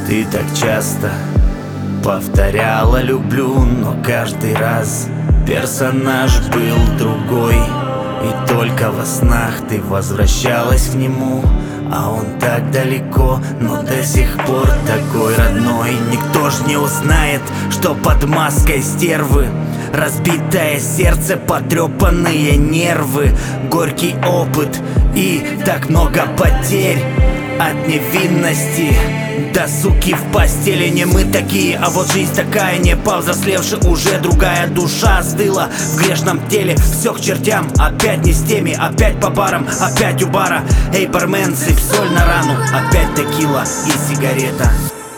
Ты так часто повторяла «люблю», но каждый раз персонаж был другой. И только во снах ты возвращалась к нему, а он так далеко, но до сих пор такой родной. Никто ж не узнает, что под маской стервы разбитое сердце, потрепанные нервы, горький опыт и так много потерь. От невинности до суки в постели. Не мы такие, а вот жизнь такая. Не повзрослевши уже, другая душа остыла в грешном теле. Все к чертям, опять не с теми, опять по барам, опять у бара. Эй, бармен, сыпь соль на рану, опять текила и сигарета.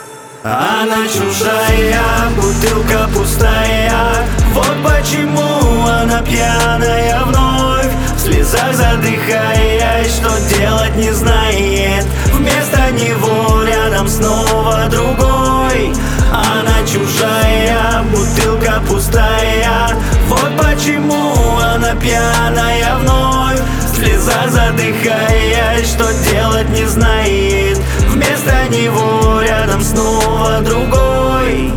Она чужая, бутылка пустая. Вот почему она пьяная вновь, в слезах задыхаясь, что делать не знает. Вместо него рядом снова другой. Она чужая, бутылка пустая. Вот почему она пьяная вновь, в слезах задыхаясь, что делать не знает. Вместо него рядом снова другой.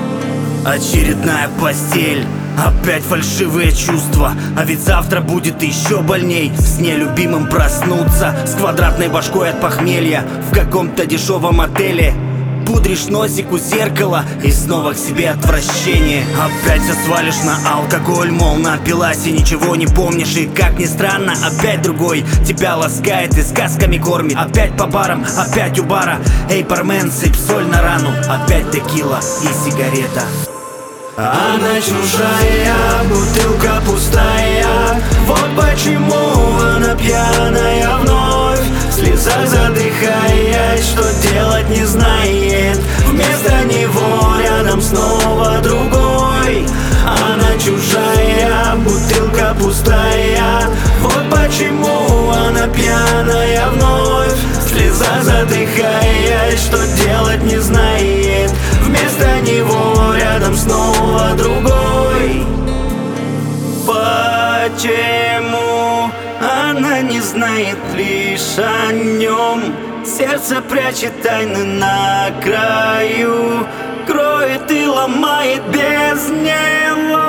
Очередная постель, опять фальшивые чувства. А ведь завтра будет еще больней. В сне любимым проснуться с квадратной башкой от похмелья в каком-то дешевом отеле. Пудришь носик у зеркала и снова к себе отвращение. Опять все свалишь на алкоголь, мол, напилась и ничего не помнишь. И как ни странно, опять другой тебя ласкает и сказками кормит. Опять по барам, опять у бара. Эй, бармен, сыпь соль на рану, опять текила и сигарета. Она чужая, бутылка пустая. Вот почему она пьяная вновь, в слезах задыхаясь, что делать не знает. Вместо него рядом снова другой. Она чужая, бутылка пустая. Вот почему она пьяная вновь, в слезах задыхаясь, что делать не знает. Вместо него рядом снова другой. Почему она не знает лишь о нем? Сердце прячет тайны на краю, кроет и ломает без него.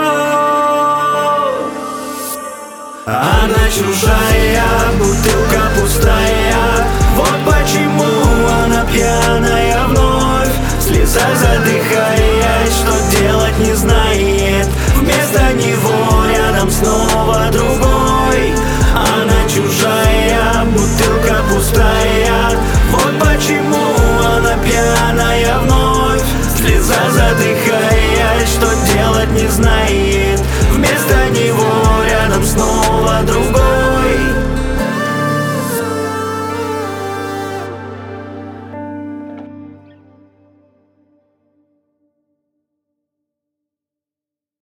Она чужая, бутылка пустая. Вот почему она пьяная вновь, в слезах задыхаясь, что делать не знает. Вместо него рядом снова другой. Она чужая, бутылка пустая. Вот почему она пьяная вновь, в слезах задыхаясь, что делать не знает. Вместо него